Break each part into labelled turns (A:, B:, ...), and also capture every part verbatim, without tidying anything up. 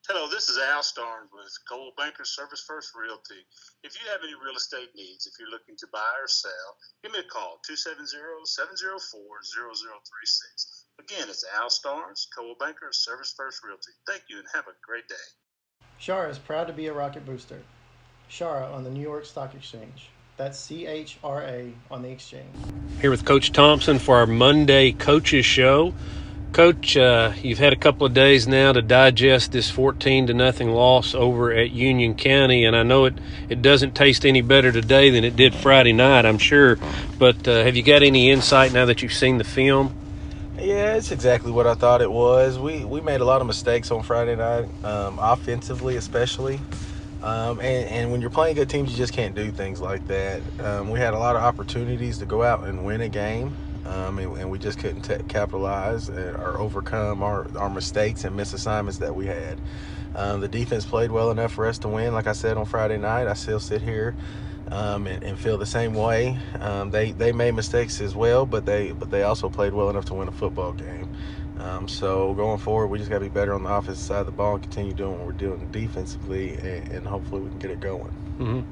A: Hello, this is Al Starnes with Coldwell Banker Service First Realty. If you have any real estate needs, if you're looking to buy or sell, give me a call, two seven zero, seven zero four, zero zero three six. Again, it's Al Starnes, Coldwell Banker Service First Realty. Thank you and have a great day.
B: Shara is proud to be a rocket booster. Shara on the New York Stock Exchange. That's C H R A on the exchange.
C: Here with Coach Thompson for our Monday Coaches Show. Coach, uh, you've had a couple of days now to digest this fourteen to nothing loss over at Union County, and I know it, it doesn't taste any better today than it did Friday night, I'm sure. But uh, have you got any insight now that you've seen the film?
D: Yeah, it's exactly what I thought it was. We we made a lot of mistakes on Friday night, um, offensively especially. Um, and, and when you're playing good teams, you just can't do things like that. Um, we had a lot of opportunities to go out and win a game, um, and, and we just couldn't t- capitalize or overcome our, our mistakes and misassignments that we had. Um, the defense played well enough for us to win. Like I said on Friday night, I still sit here um, and, and feel the same way. Um, they they made mistakes as well, but they but they also played well enough to win a football game. Um, so going forward, we just got to be better on the offensive side of the ball and continue doing what we're doing defensively, and, and hopefully we can get it going.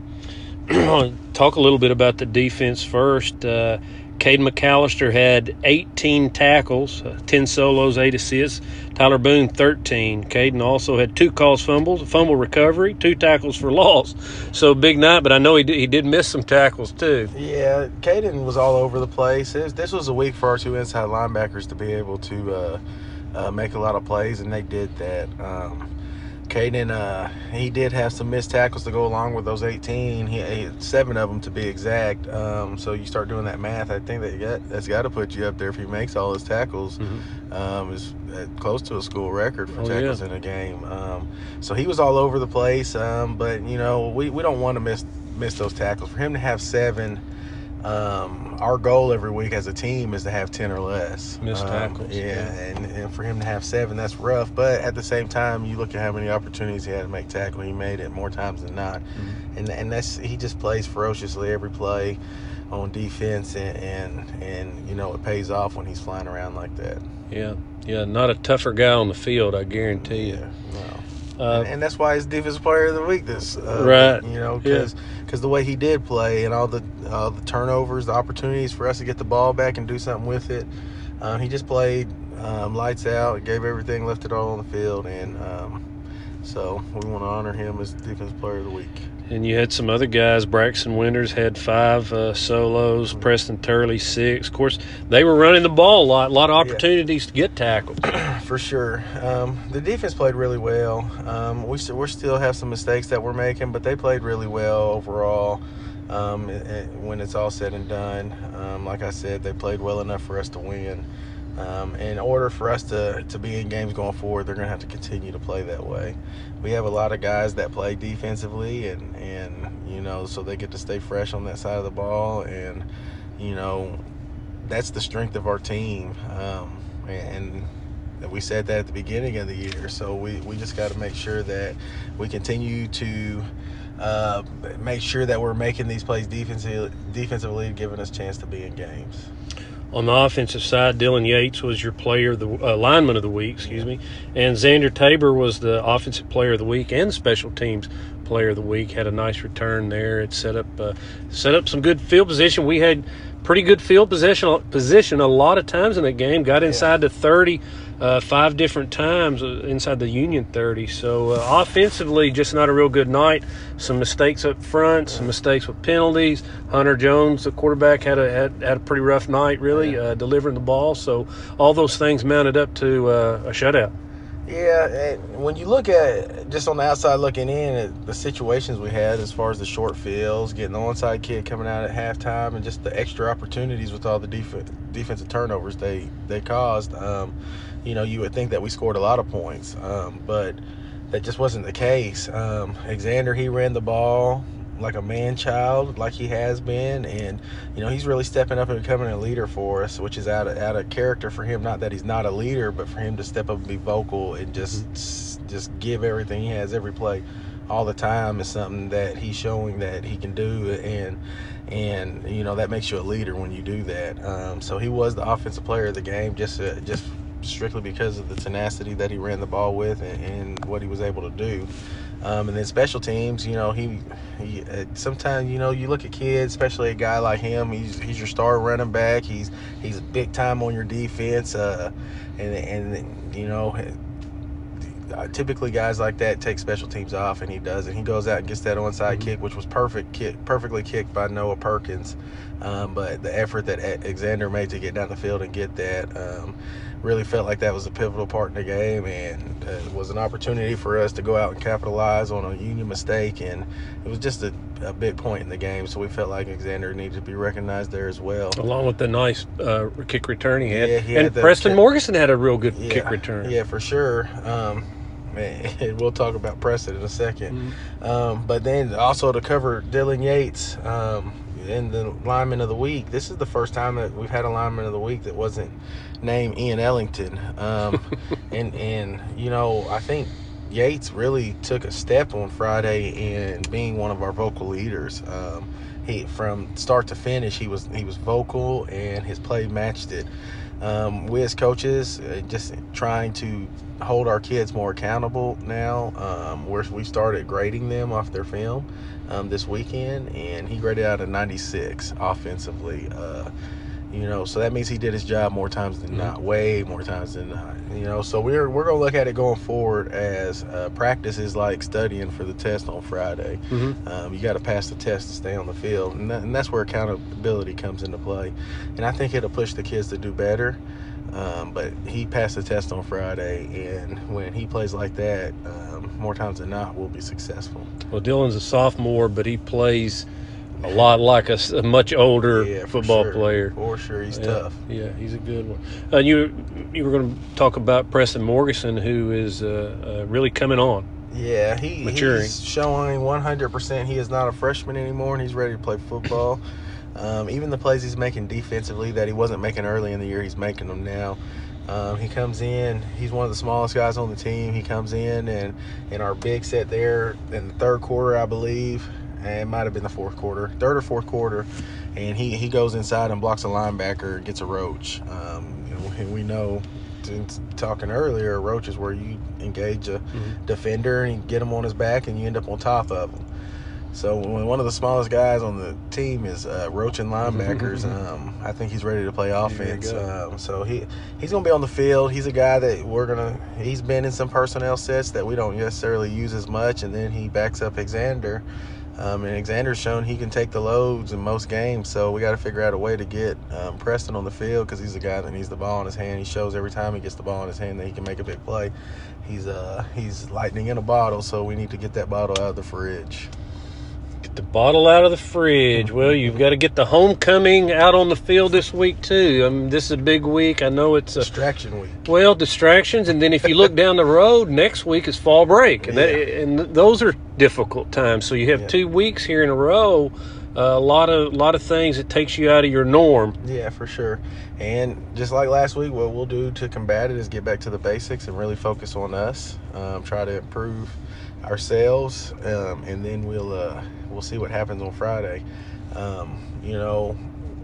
C: Mm-hmm. Talk a little bit about the defense first. Uh, Caden McAllister had eighteen tackles, uh, ten solos, eight assists. Tyler Boone, thirteen. Caden also had two caused fumbles, a fumble recovery, two tackles for loss. So big night, but I know he did, he did miss some tackles too.
D: Yeah, Caden was all over the place. Was, this was a week for our two inside linebackers to be able to uh, uh, make a lot of plays, and they did that. Um, Caden, uh, he did have some missed tackles to go along with those eighteen. He had seven of them to be exact. Um, so you start doing that math. I think that got, that's got to put you up there if he makes all his tackles. Mm-hmm. Um, is close to a school record for oh, tackles yeah. in a game. Um, so he was all over the place. Um, but you know, we, we don't want to miss miss those tackles. For him to have seven. Um, our goal every week as a team is to have ten or less
C: missed tackles.
D: Um, yeah, yeah. And, and for him to have seven, that's rough. But at the same time, you look at how many opportunities he had to make tackle. He made it more times than not, mm-hmm. and and that's he just plays ferociously every play on defense, and, and and you know it pays off when he's flying around like that.
C: Yeah, yeah, not a tougher guy on the field, I guarantee you.
D: Yeah, no. Uh, and, and that's why he's defensive player of the week this uh,
C: right
D: you know because because yeah. the way he did play and all the uh, the turnovers, the opportunities for us to get the ball back and do something with it, um, he just played um, lights out, gave everything, left it all on the field, and um, so we want to honor him as defensive player of the week.
C: And you had some other guys. Braxton Winters had five uh, solos. Mm-hmm. Preston Turley, six. Of course, they were running the ball a lot. A lot of opportunities yeah. to get tackled.
D: For sure. Um, the defense played really well. Um, we, st- we still have some mistakes that we're making, but they played really well overall um, it, it, when it's all said and done. Um, like I said, they played well enough for us to win. Um, in order for us to, to be in games going forward, they're going to have to continue to play that way. We have a lot of guys that play defensively, and, and you know, so they get to stay fresh on that side of the ball, and you know, that's the strength of our team. Um, and we said that at the beginning of the year, so we, we just got to make sure that we continue to uh, make sure that we're making these plays defensively, defensively, giving us a chance to be in games.
C: On the offensive side, Dylan Yates was your player, the uh, lineman of the week, excuse me, and Xander Tabor was the offensive player of the week and special teams player of the week. Had a nice return there. It set up uh, set up some good field position. We had pretty good field position position a lot of times in that game. Got inside yeah. the thirty uh, five different times uh, inside the Union thirty. So uh, offensively, just not a real good night. Some mistakes up front, some mistakes with penalties. Hunter Jones, the quarterback, had a had, had a pretty rough night, really, uh, delivering the ball. So all those things mounted up to uh, a shutout.
D: Yeah, and when you look at just on the outside looking in at the situations we had as far as the short fields, getting the onside kick coming out at halftime, and just the extra opportunities with all the def- defensive turnovers they they caused, um, you know, you would think that we scored a lot of points, um, but that just wasn't the case. Um, Xander, he ran the ball like a man-child, like he has been, and you know he's really stepping up and becoming a leader for us, which is out of out of character for him. Not that he's not a leader, but for him to step up and be vocal and just mm-hmm. just give everything he has every play, all the time, is something that he's showing that he can do, and and you know that makes you a leader when you do that. Um, so he was the offensive player of the game, just uh, just strictly because of the tenacity that he ran the ball with and, and what he was able to do. Um, and then special teams, you know, he, he uh, sometimes, you know, you look at kids, especially a guy like him, he's he's your star running back. He's he's big time on your defense. Uh, and, and, you know, typically guys like that take special teams off, and he does it. He goes out and gets that onside mm-hmm. kick, which was perfect kick, perfectly kicked by Noah Perkins. Um, but the effort that Alexander made to get down the field and get that um, really felt like that was a pivotal part in the game, and uh, it was an opportunity for us to go out and capitalize on a Union mistake, and it was just a, a big point in the game, so we felt like Alexander needed to be recognized there as well.
C: Along with the nice uh, kick return he had.
D: Yeah, he
C: and
D: had
C: Preston
D: kick.
C: Morganson had a real good
D: yeah,
C: kick return.
D: Yeah, for sure. Um, man, we'll talk about Preston in a second. Mm-hmm. Um, but then also to cover Dylan Yates um, in the lineman of the week, this is the first time that we've had a lineman of the week that wasn't named Ian Ellington. Um, and, and, you know, I think Yates really took a step on Friday in being one of our vocal leaders. Um, he from start to finish, he was he was vocal, and his play matched it. Um, we as coaches uh, just trying to hold our kids more accountable now. Um, we're, we started grading them off their film um, this weekend, and he graded out a ninety-six offensively. Uh, you know, so that means he did his job more times than not, way more times than not. You know, so we're we're gonna look at it going forward as uh, practice is like studying for the test on Friday. Mm-hmm. Um, you got to pass the test to stay on the field, and, that, and that's where accountability comes into play. And I think it'll push the kids to do better. Um, but he passed the test on Friday, and when he plays like that, um, more times than not, we'll be successful.
C: Well, Dylan's a sophomore, but he plays a lot like a, a much older
D: yeah,
C: football
D: sure.
C: player.
D: For sure, he's
C: yeah,
D: tough.
C: Yeah, he's a good one. Uh, you you were going to talk about Preston Morganson, who is uh, uh, really coming on.
D: Yeah, he,
C: maturing.
D: He's showing one hundred percent he is not a freshman anymore, and he's ready to play football. Um, even the plays he's making defensively that he wasn't making early in the year, he's making them now. Um, he comes in, he's one of the smallest guys on the team. He comes in, and in our big set there in the third quarter, I believe, and it might have been the fourth quarter, third or fourth quarter, and he, he goes inside and blocks a linebacker and gets a roach. Um, you know, and we know, since talking earlier, a roach is where you engage a mm-hmm. defender and you get him on his back and you end up on top of him. So when one of the smallest guys on the team is uh, roaching linebackers, um, I think he's ready to play offense. Um, so he he's going to be on the field. He's a guy that we're going to – he's been in some personnel sets that we don't necessarily use as much, and then he backs up Alexander. Um, and Alexander's shown he can take the loads in most games, so we got to figure out a way to get um, Preston on the field because he's a guy that needs the ball in his hand. He shows every time he gets the ball in his hand that he can make a big play. He's uh he's lightning in a bottle, so we need to get that bottle out of the fridge.
C: Get the bottle out of the fridge. Well, you've got to get the homecoming out on the field this week, too. I mean, this is a big week. I know it's a
D: distraction week.
C: Well, distractions. And then if you look down the road, next week is fall break. And,
D: yeah.
C: that, and those are difficult times. So you have yeah. two weeks here in a row. Uh, a lot of lot of things that takes you out of your norm.
D: Yeah, for sure. And just like last week, what we'll do to combat it is get back to the basics and really focus on us. Um, try to improve ourselves, um, and then we'll uh, we'll see what happens on Friday. Um, you know,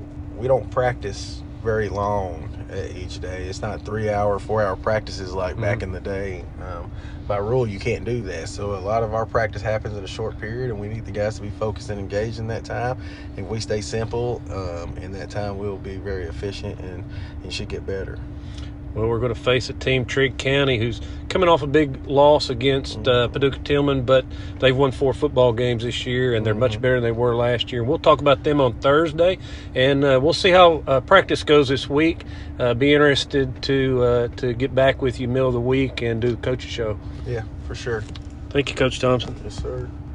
D: we don't practice very long each day. It's not three hour, four hour practices like mm-hmm. back in the day. Um, by rule, you can't do that. So a lot of our practice happens in a short period, and we need the guys to be focused and engaged in that time. If we stay simple um, in that time, we'll be very efficient and, and should get better.
C: Well, we're going to face a team, Trigg County, who's coming off a big loss against uh, Paducah Tillman, but they've won four football games this year, and they're mm-hmm. much better than they were last year. We'll talk about them on Thursday, and uh, we'll see how uh, practice goes this week. Uh, be interested to uh, to get back with you middle of the week and do the coaching show.
D: Yeah, for sure.
C: Thank you, Coach Thompson.
D: Yes, sir.